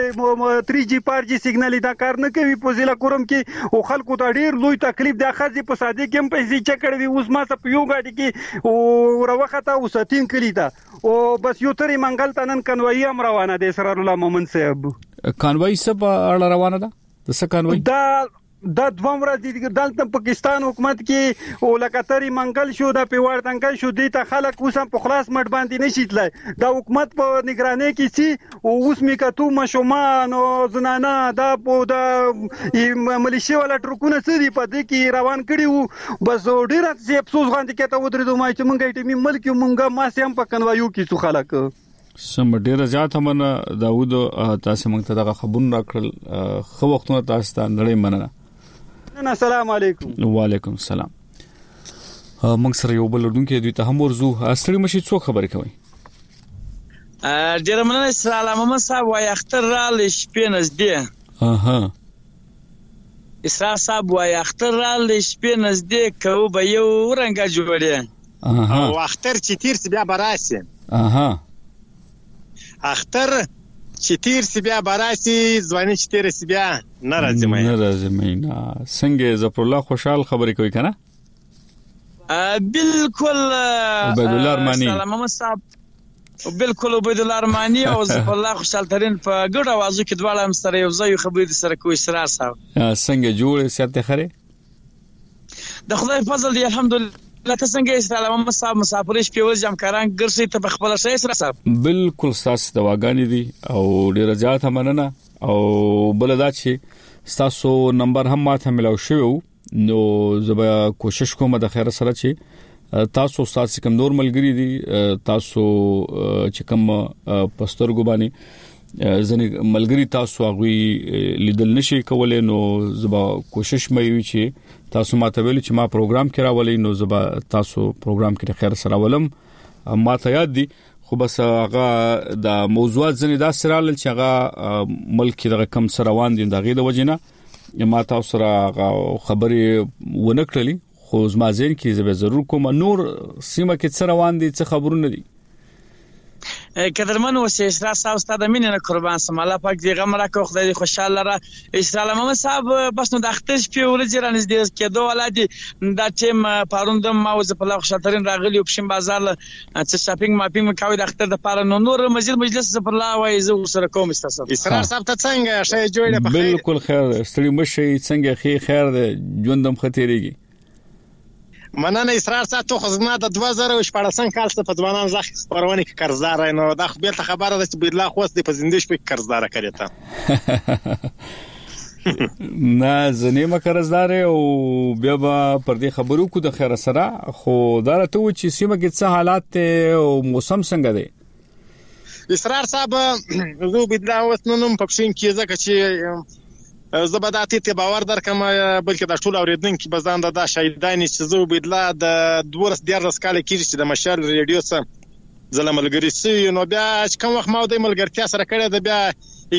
M: 3G 4G سیګنال دا کار نه کوي په ضلع کوم کې او خلکو ته ډیر لوی تکلیف د خځې په ساده کوم پیسې چکړې اوس ما ته په یو غاډي کې او وروخته او ساتین کلی ته او بس یو ترې منګل تنن کنوي هم روانه دي اسرار الله مومن صاحب
A: کنوي سب اړه روانه ده د څه کنوي
M: دا دوم ورځ دلته پاکستان حکومت کې او لکاتري منګل شو د پیوړ تنګل شو دي ته خلک اوس په خلاص مټ باندې نشیتلای دا حکومت په نگرانۍ کې سي او اوس میکاتو مشومان او زنانه دا په د ملیشیا ولا ټرکونه سړي په دې کې روان کړي وو بس ډیر څه افسوس غاندې کته ودرېدو ما چې مونږه ټیمي ملک مونږه ما سم په کنوایو کې څو خلک
A: سم ډیر زیات هم داوود تاسو موږ ته دغه خبرونه راکړل خو وختونه تاسو ته نړۍ مننه
M: السلام علیکم
A: وعلیکم السلام موږ سره یو بل لرونکي دوی ته هم ورزو اصلي مشي څو خبرې کوي
N: ډیر مننه سلام محمد صاحب وای اختر را لشپې نږدې
A: اها
N: اسرار صاحب وای اختر را لشپې نږدې کو به یو رنګ جوړه
O: او اختر چې تیر بیا براسي
A: اها
O: اختر چې تیر سی بیا براسي ځواني چې تیر سی بیا ناراضي
A: مې څنګه ظفر الله خوشحال خبرې کوي کنه
N: بالکل
A: عبد الله ارمانی
N: سلام محمد صاحب بالکل عبد الله ارمانی او ظفر الله خوشحال ترين په ګډ اوازو کې دواړه هم سره یو ځای خبرې سره کوي اسرار صاحب
A: څنګه جوړ سیاست خره
N: د خدای فضل دی الحمدلله لکه څنګه اسلام محمد صاحب مسافرش په وځ جمکاران ګرځي ته په خپل شي سره صاحب
A: بالکل تاسو دواګانی دي او ډیر زیات مننه او بلدا چې تاسو نمبر هم ماته ملو شو نو زبا کوشش کوم د خیر سره چې تاسو تاسو کوم نور ملګری دي تاسو چې کوم پستر ګبانی ځنې ملګری تاسو هغه لیدل نشي کولای نو زبا کوشش مې چې تاسو ماته ویل چې ما پروګرام کې راولې نو زبا تاسو پروګرام کې خیر سره ولم ماته یاد دي خو بس هغه د موضوعات ځنې دا سره چې هغه ملک د کم سره روان دي دغه د وجنه ما تاسو سره خبرې ونکړلې خو زما ځین کې زبا ضرور کوم نور سیمه کې سره روان دي څه خبرونه دي
N: قدرمن اوسه اسرار صاحب ستاسو د مینې نه قربان سم الله پاک دې غم راکړي خدای دې خوشاله را اسرار محمد صاحب بس نو د اختر په ورځ رانږدې کېدو ولادي دا ټیم پاروند ما وز په لغ شاترین راغلی په شین بازار چې شاپینګ ماپینګ کوي د اختر د پاره نور مجلس پر الله وای زه سره کوم تاسو
O: اسرار صاحب ته څنګه شې جوړه په خیر
A: بالکل خیر ستړي مشي څنګه خیر دې ژوندم خطرېږي
O: مننه اسرار صاحب تو خدمت د 2014 کال څخه په ځوانان ځخ خبرونه کې قرضدار نو دا خو به خبره ده چې بيدلا خوست په زندګۍ په قرضدار کړی ته
A: نه زنه قرضدار او بیا پر دې خبرو کو د خیر سره خو دا ته و چې سیمه کې څه حالات او موسم څنګه دی
O: اسرار صاحب زه بيدلا وست نوم په پښین کې ځکه چې زبداتي ته باور درکم بلکې د ټول اوریدونکو بزاند د شاهدانی چې زو بيدلا د 2014 کال کې چې د مشال ریډیو سره زلملګری سي نو بیا کوم وخت ما د ملګرتیا سره کړه د بیا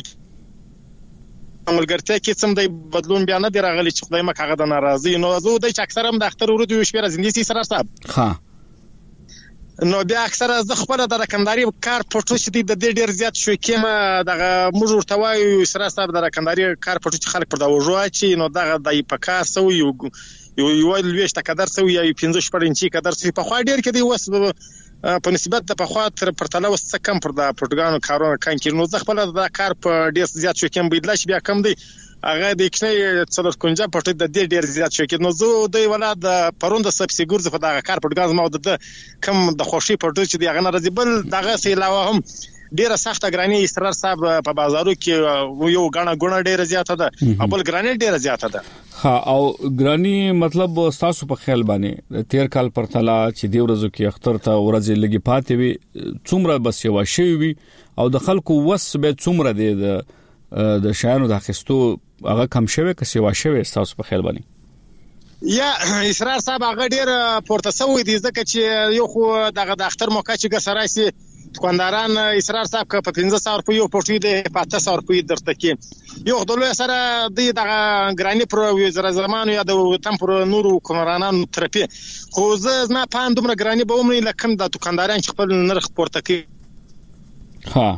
O: ملګرتیا کې څم د بدلون بیا نه دی راغلی چې خدای مکه غدا ناراضي نو زه د چا اکثر هم د اختر ورته یو شپه زندگی سي سره صاحب
A: ها
O: نو بیا اکثر از خپل د رقمداري کار پټو چې د ډېر زیات شو کېما دغه موږ ورته وایو سره صاحب د رقمداري کار پټو چې خلک پر دا وژو چې نو دغه د پکار سو یو لويشت قدر سو یا 15 انچي قدر سو په خوا ډېر کې دی وس په نسبت د په خوا تر پرتله وس کم پر د پروتګانو کارونه کان کې نو خپل د کار په ډېر زیات شو کېم بيدلا چې بیا کم دی هغه د کښنه څلور کنجه پټ د ډېر زیات شو کې نو زه د ولاد پروند سبسي ګورځ په دغه کار پټګاز ما د کم د خوشي پټ چې دغه ناراضي بل دغه سیلاوه هم ډیره سخته ګرانی اسرار صاحب په بازارو کې یو غاڼه ډیره زیاته ده بل ګرانی ډیره زیاته ده
A: ها او ګرانی مطلب تاسو په خیال باندې 13 کال پرتلا چې دی ورځو کې اختر ته ورځې لګي پاتې وي څومره بس یو شی وي او د خلکو وس به څومره دی د شایانو د اخستو هغه کم شوی کسي واښوي تاسو په خیال باندې
O: یا اسرار صاحب هغه ډیر پورته سوی دي ځکه چې یو خو دغه د اختر موقع چې ګسراسي دکانداران اسرار صاحب په 1500 روپیه یو پټوي د 500 روپیه درته کې یو دلوي سره د دغه ګرانی پر وزیر زمانو یا د وطن پر نورو کومرانان ترپی خو زه ما پام دومره ګرانی به ومني لکه د دکانداران چې خپل نرخ پورته کوي
A: ها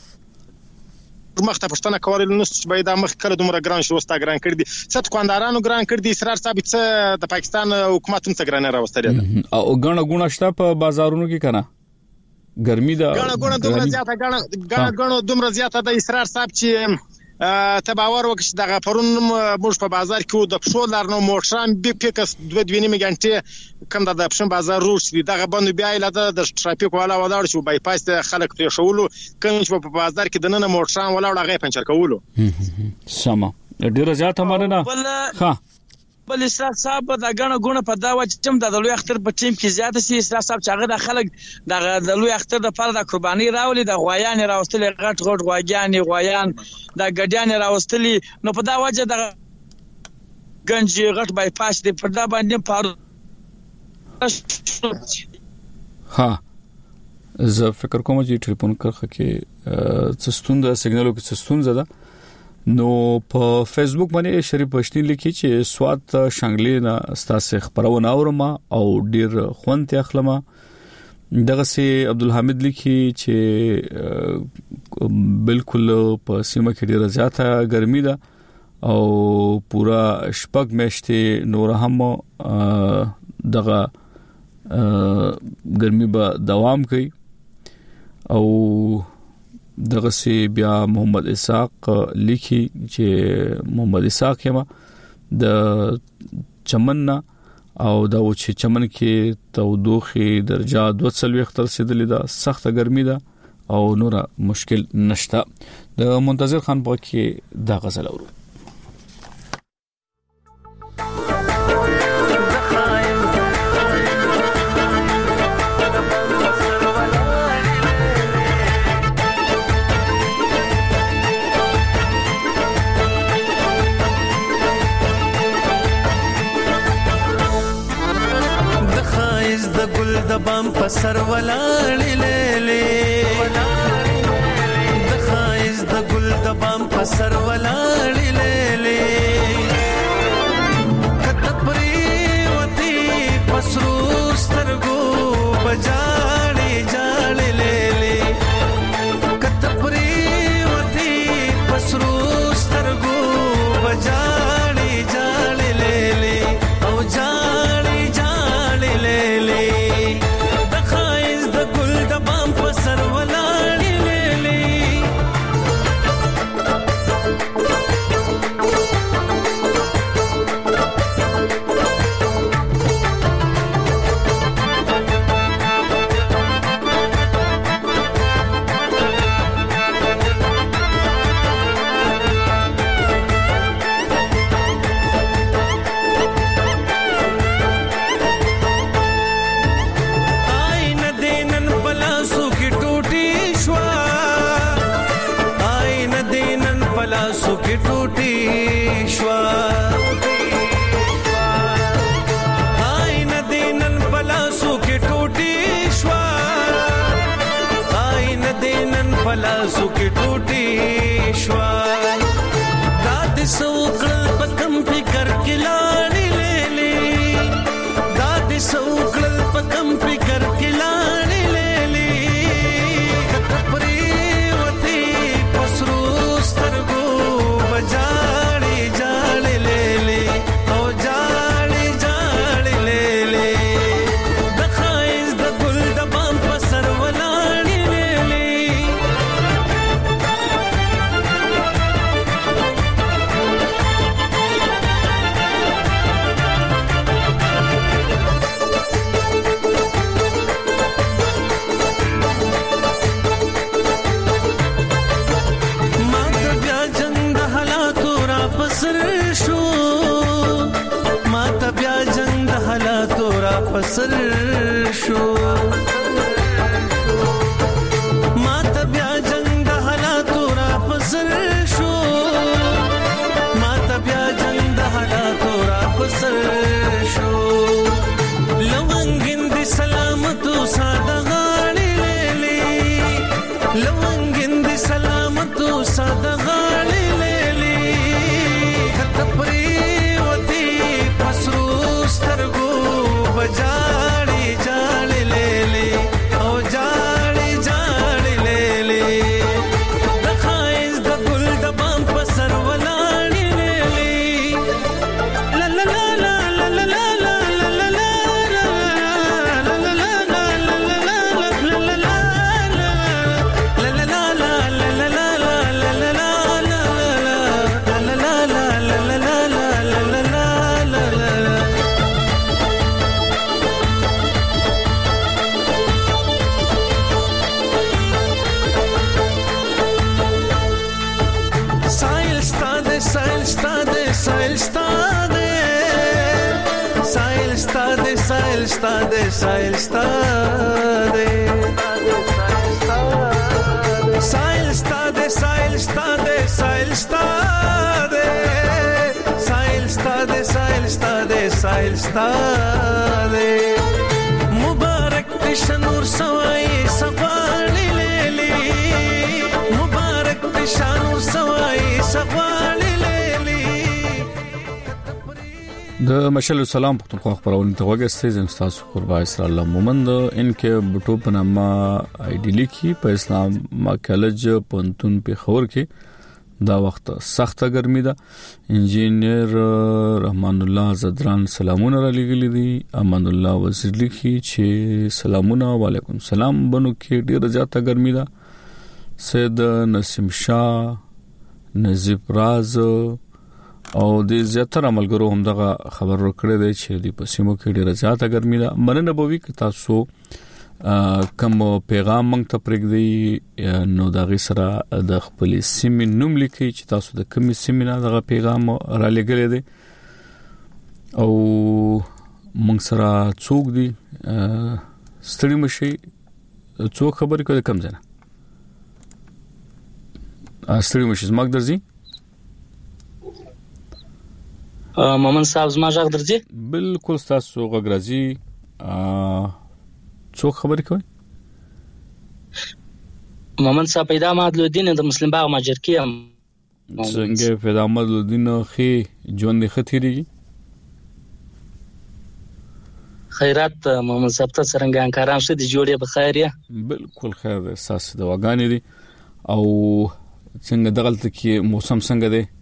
O: مخته پښتنه کول نو چې باید مخ کړه دومره ګران شو ستا ګران کړ دي ست دکاندارانو ګران کړ دي اسرار صاحب څه د پاکستان حکومت هم څه ګران راوستل
A: او غاڼه غونه شته په بازارونو کې کنه ګرمي ده
O: غاڼه دومره زیاته غاڼه دومره زیاته د اسرار صاحب چې تباور وکړي دغه پرون موږ په بازار کې د پښو لارنو موټران به پکس 2.5 غنټه کم د پښن بازار روش دي دغه باندې بیا له د ټرافیک والا ولاړ شو بای پاس خلک پرې شولو کوم چې په بازار کې د نن موټران ولاړ هغه پنچر کولو
A: سما ډیره زیاته مرنه ها
N: بل اسرار صاحب د غاڼه په دا وجه د لوی اختر په ټیم کې زیات سي اسرار صاحب چې هغه د خلک د لوی اختر د پر د قرباني راولي د غوایان راوستل غټ غوایان د ګډیان راوستل نو په دا وجه د گنج غټ بای پاس دی پر دا باندې پاره
A: ها زه فکر کوم چې ټلیفون کرخه کې څستون د سیګنالو کې څستون زده نو په فیسبوک باندې شریف پښتین لیکي چې سواد شانګلی نه ستاسو خبرونه اورم او ډیر خوند ته اخلم دغه سي عبدالحمید لیکي چې بالکل په سیمه کې ډیره زیاته ګرمي ده او پورا شپږ میاشتې نور هم دغه ګرمي به دوام کوي او دغه سي بیا محمد اسحاق لیکي چې محمد اسحاق یما د چمننا او دا و چې چمن کې تودوخه درجه 240 تر رسیدلې ده سخت ګرمي ده او نور مشکل نشته د منتظر خان په کې دا غزل اورو
K: د بام پسر ولاړې لېلې د خایز د ګل د بام پسر ولاړې لېلې کته پرې وتی پسرو سترګو بجاړې جاړې لېلې کته پرې وتی پسرو سترګو بجاړې جاړې لېلې او جاړې جاړې لېلې
P: پلاسو کې ټوټي شوا داد سوکل پکم فکر کې لاړې لېلې داد سوکل پکم فکر کې لاړې لېلې کپري وتی پسرو سترګو بجاړې جاړې لېلې او جاړې جاړې لېلې د خایز د ګل د بام په سر ولاړې لېلې پسر شو ماته بیا جنگ د حالاتو را پسر شو ماته بیا جنگ د حالاتو را پسر شو لونګین دي سلامتو ساده غاړي لېلې لونګین دي سلامتو ساده غاړي لېلې کتپري وتی پسرو سترګو جاړي جاړي لېلې او جاړي جاړي لېلې د خایز د ګل د بام په سر ولاړې لېلې لا لا لا لا لا لا لا لا لا لا Sail stade sail stade sail stade sail stade sail stade sail stade sail stade mubarak tishnur sawai safali leli mubarak tishnur sawai safali leli
A: د مشل سلام پختونخوا خبرونه ته وګورئ زم تاسو قربا اسرائیل مومند انکه بټو پنامه ایډیلی کی په اسلام کالج پونتون په خور کې دا وخت سخته ګرمي ده. انجینیر رحمان الله زدران سلامونه را لګلی دي. امان الله وزیر لیکي چې سلامونه وعلیکم سلام بنو کې ډیره زیاته ګرمي ده. سید نسیم شاه نزیب راز او د زیاتره عملګرو هم دغه خبر ورکړی دی چې د پسیمو کې ډیره زیاته ګرمي ده. مننه به وي که تاسو کوم پیغام مونږ ته پرېږدئ نو دغه سره د خپل سیمې نوم لیکئ چې تاسو د کومې سیمې نه دغه پیغام را لېږلی دی او مونږ سره څوک دي ستړي مشي څوک خبرې کوي کم ځنه ستړي مشي زموږ درځي
Q: مومن صاحب زما ژغ درځي
A: بالکل تاسو غږ راځي څوک خبرې کوي
Q: مومن صاحب پیدا احمد لودین د مسلم باغ ماجرکی هم
A: څنګه پیدا احمد لودین خي ژوند خطرېږي
Q: خیرات مومن صاحب ته څنګه انکاران شه دي جوړې په خیر یا
A: بالکل خیر ده اساس د واغانې دي او څنګه دغلت کې موسم څنګه دی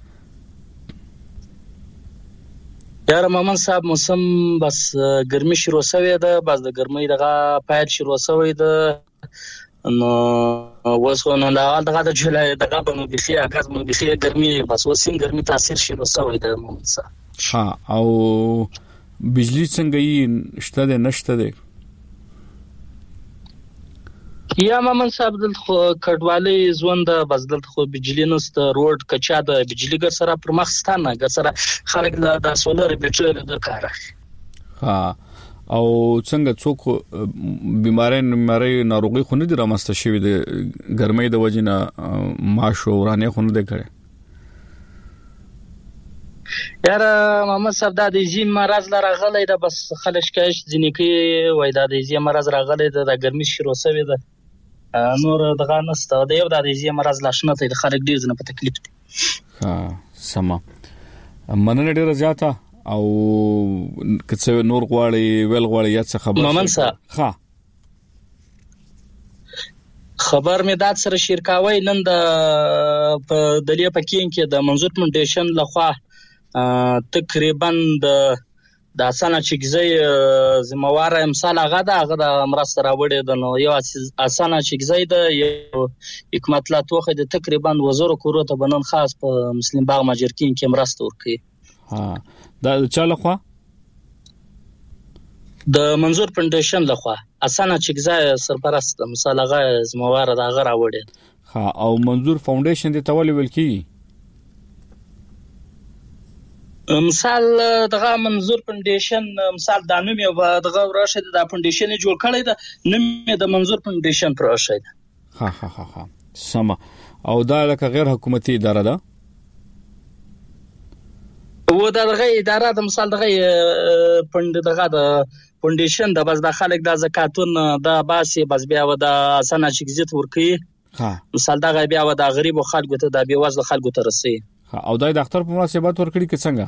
Q: یار مومن صاحب موسم بس ګرمي شروع شوې ده بس د ګرمۍ دغه پایل شروع شوې ده نو وسونه دغه د جولای دغه په بخي اګاز مو بخي ګرمي بس وسیم ګرمي تاثیر شروع شوې ده مومن صاحب
A: ها او بجلی څنګه یې شته ده نشته ده
Q: یا مومن صاحب د کډوالۍ ژوند بس دلته خو بجلی نست روډ کچا د بجلی ګر سره پر مخ ستانه ګر سره خلک د سولر بیټری د کار
A: ها او څنګه څوک بیماری ناروغي خو نه دي رامسته شوی د ګرمۍ د وجنه ماشو ورانه خو نه ده کړي
Q: یار محمد صاحب د دې مرز لراغلې ده بس خلک کېش ځینې کې وای د دې مرز راغلې ده د ګرمي شروع شوی ده نور دغه نسته د یو د دې مرز لاشنه ته خلک ډیر نه په تکلیف دي
A: ها سما مننه ډیره زیاته او کڅو نور غواړي ویل غواړي یا څه خبر
Q: محمد صاحب
A: ها
Q: خبر مې دات سره شریکاوي نن د په دلیه پکین کې د منظور فاونډیشن لخوا تقریبا د اسانه چګزي زمواره امثال هغه د مرسته راوړي د نو یو اسانه چګزي د یو حکمت لا توخه د تقریبا وزیر کورو ته بنن خاص په مسلم باغ ماجرکین کې مرسته ورکړي
A: ها دا چاله خو
Q: د منظور فاونډیشن لخوا اسانه چګزي سرپرست مثال هغه زمواره د هغه راوړي
A: ها او منظور فاونډیشن د تولې ولکي
Q: مثال دغه منظور فاونډیشن مثال د نوم یو دغه راشد د فاونډیشن جوړ کړی د نوم د منظور فاونډیشن پروژه ده
A: ها سما او دا لکه غیر حکومتي اداره ده
Q: و دغه اداره د مثال دغه فاونډیشن د بس د خلک د زکاتون د باسي بس بیا و د اسانه چګزیت ورکی مثال دغه بیا و د غریب خلکو ته د بیوازل خلکو ته رسي
A: او دای د اختر په مناسبت ورکړي کې څنګه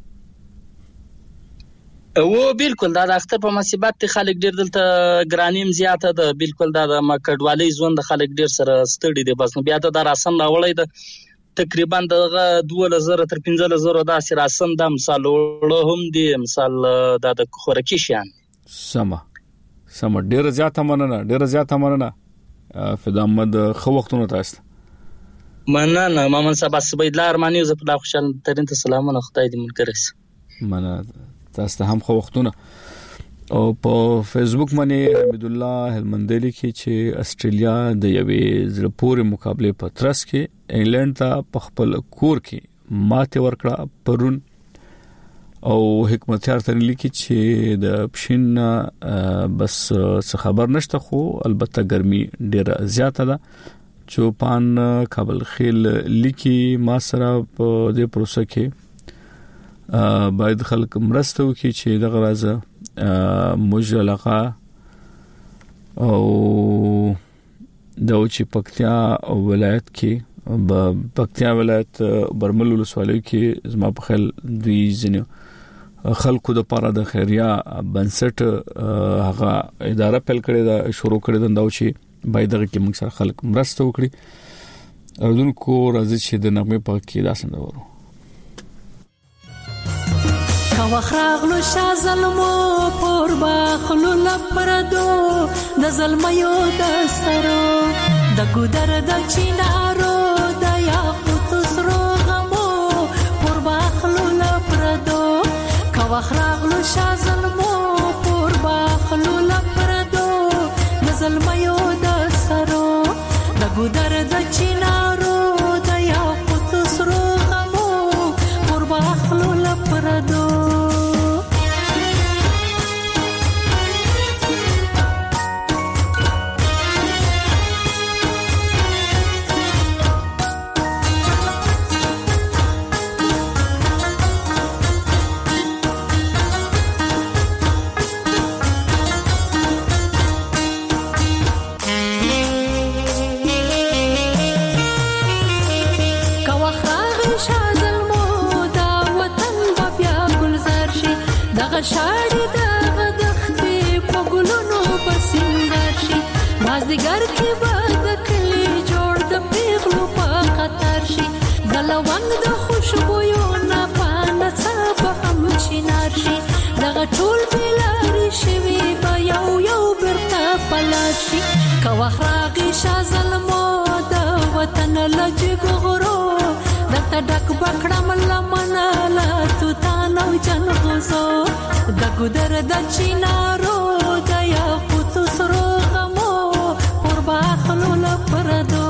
Q: او بالکل دا د اختر په مناسبت خلک ډیر دلته ګرانیم زیاته ده بالکل دا د مکډوالۍ ژوند خلک ډیر سره ستړي دي بس بیا د رسم راولای د تقریبا دغه 2000 تر 15000 د رسم د مثال هم دي مثال د خورکی شان
A: سم ډیر زیاته مننه فدا احمد خو وختونه تاسو
Q: مننه مامن صاحب سبیدلا ارمانیو زه په خوشحال ترين ته سلامونه خدای دې منکرس
A: مننه تاسو هم خو وختونه او په فیسبوک باندې حمید الله هلمندلی کې چې استرالیا د یوې زړپورې مقابله په ترس کې انګلند ته په خپل کور کې ماته ورکړه پرون او حکمتیار تر لیکي چې د پښین بس څه خبر نشته خو البته ګرمي ډیره زیاته ده چوپان کابل خیل لیکي ما سره په دې پروسه کې باید خلک مرسته وکړي چې د غرازه مجلقه او د اوچ پکتیا ولایت کې پکتیا ولایت برمل ولسوالۍ کې زما په خیال دوی ځنه خلکو د پاره د خیریه بنسټ هغه اداره پیل کړې ده شروع کړې ده چې باید دغه کې موږ سره خلک مرسته وکړي اردوونکو راځي چې د نغمه په کې داسې نورو
R: کا وخراغلو شا ظلمو پر باخلو لپردو د ظلميو د سرو د ګودر د چینارو د یاقوت سرو غمو پر باخلو لپردو کا وخراغلو شا ظلمو پر باخلو لپردو د ظلميو د سرو د ګودر د چینارو د یاقوت سرو غمو پر باخلو لپردو شاړې د دختې په ګلونو بسنګر شي مازدیګر کې به د کلي جوړ د پیغلو په خطر شي د لونګ د خوشبویو نه پانه څه به هم شینار شي دغه ټول بلاري شوي به یو یو برته پلار شي که وخت راغی شا ظلمو د وطن لجګ غرو دته ډک بکړم لمنه لا توتان او جنغوزو د ګودر د چینارو د یاقوت سرو غمو پر باخلو لپردو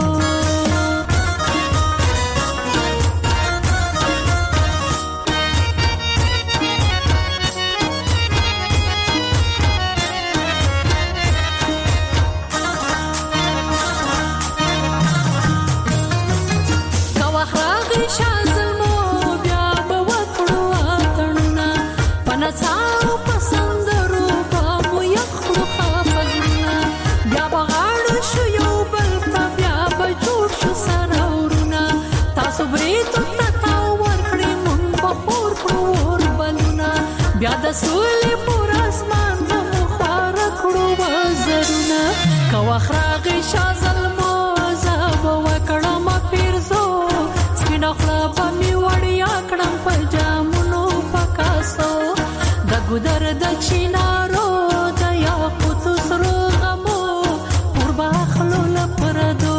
R: بیا د سولې پر اسمان په خار کړو وزرونه کا وخراغ شا ظلمو زاب وکړم پیرزو سپین خپل په می وړیا کړم په جامونو پکاسو د ګودر د چینارو د یاقوت سرو غمو پر باخلو لپردو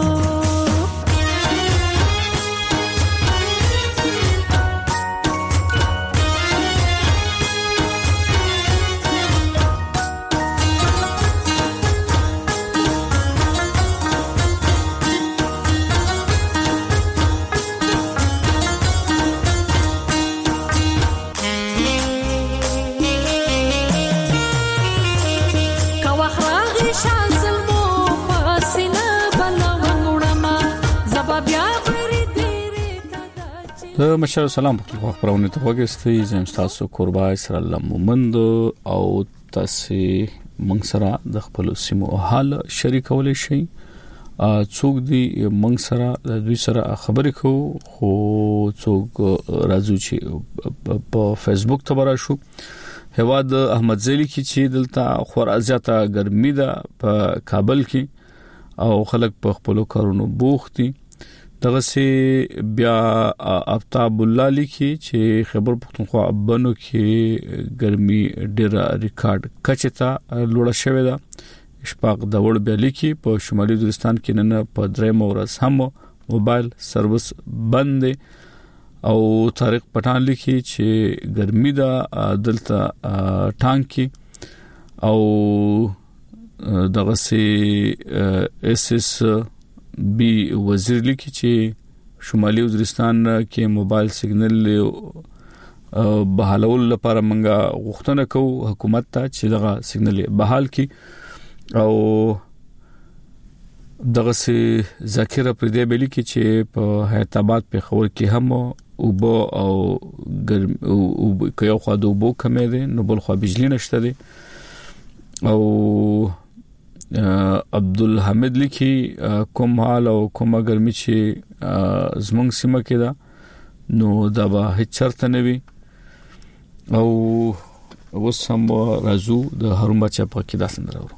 A: مشر سلام په خبرونه ته وګورئ زم تاسو قربا اسرائیل مومند او تاسو موږ سره د خپل سیمو حال شریکول شي څوک دی موږ سره د دوی سره خبرې کوو خو څوک راځو چې په فیسبوک ته براشو هواد احمد زیلی کی چې دلته خور ازیاته ګرمي ده په کابل کې او خلک په خپل کارونو بوختي دغه سي بیا افتاب الله لیکي چې خبر پختونخوا بنو کې ګرمي ډیره ریکارډ کچتا لوړه شوې ده اشفاق داوړ بیا لیکي په شمالي وزیرستان کې نن په درې مورز هم موبایل سرویس بند او طارق پټان لیکي چې ګرمي ده دلته ټانک کې او دغه سي اس اس بي وزیر لیکي چې شمالي وزیرستان کې موبایل سیګنل بحالول لپاره منګه غوښتنه کوو حکومت ته چې دغه سیګنل بحال کړي او دغه سي ذخیره پر دې بلی کې چې په حیدرآباد په خور کې هم او بو او ګرم او کيو خو د بو کمې دي نو بل خو بجلی نشته دي او عبدالحمید لیکي کوم حال او کومه ګرمي چې زمونږ سیمه کې ده نو دا به هیڅ چرته نه وي او وسم رازو د هارون بچا په کې دا سندره ورو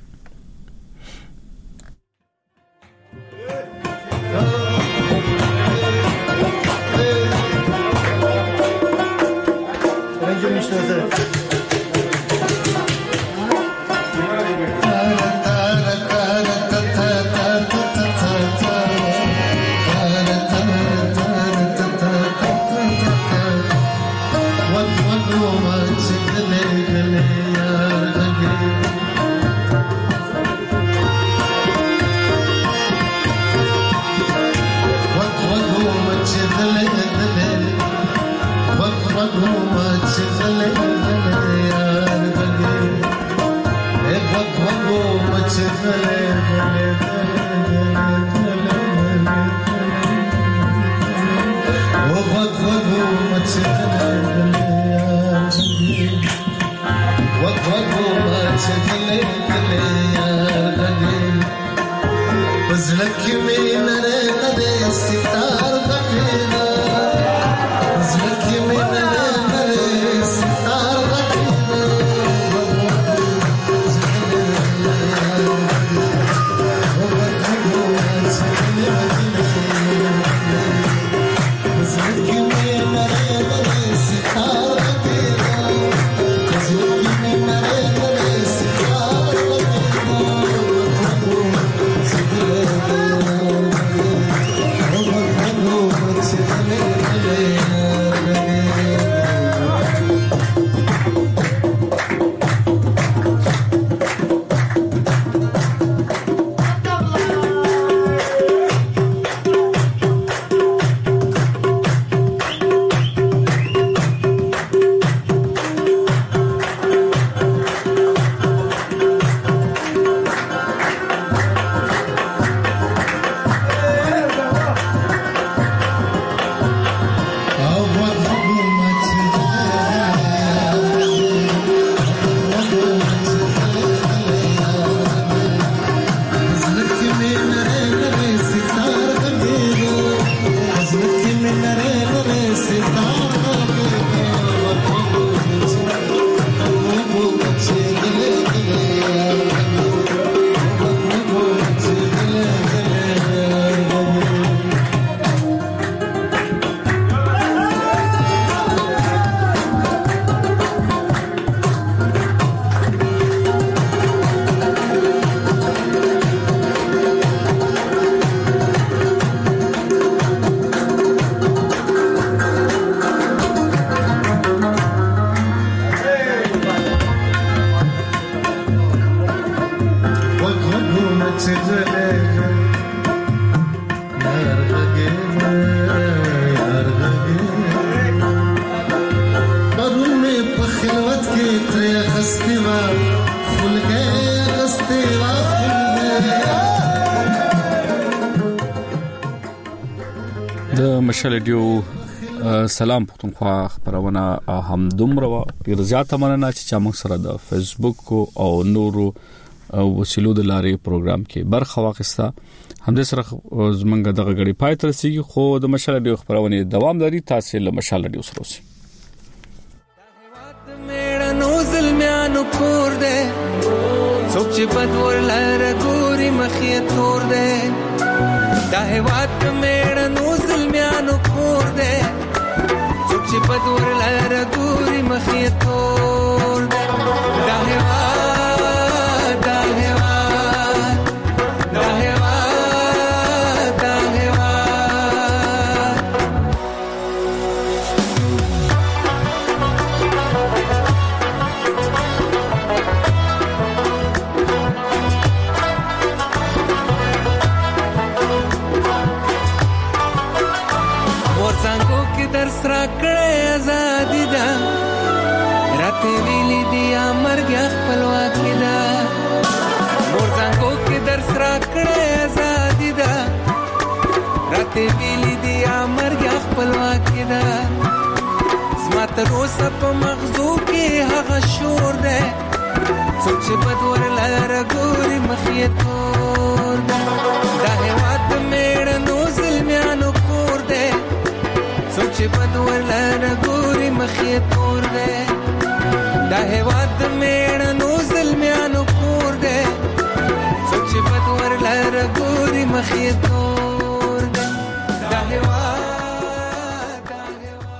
A: مشالډیو سلام پښتونخوا خبرونه هم دومره ډیر زیاته مننه چې موږ سره د فیسبوک او نورو وسیلو د لارې پروګرام کې برخه واخیسته همدې سره زمونږ دغه غړي پای تر سیږي خو د مشالډیو خبرونه دوام لري تاسو له مشالډیو سره اوسئ
P: میړنو زلمیانو کور دے څوک چې بدور لاره ګوري مخې تور دے دا هواد میړنو زلمیانو کور دے څوک چې بدور لاره ګوري مخې تور دے دا هواد دا هواد دا هواد دا هواد څنګه کې درس راکړې ازادي ده راته ویلې دي امرګ خپلواکي ده مور څنګه کې درس راکړې ازادي ده راته ویلې دي امرګ خپلواکي ده زما تر اوسه په مغزو کې هغه شور ده څوک چې بدور لاره ګوري مخې تور ده دا هواد میړنو زلمیانو کور ده څوک سوچ بدور لره ګوري مخې تور ده دا هواد میړنو زلمیانو کور ده سوچ بدور لره ګوري مخې تور ده دا هواد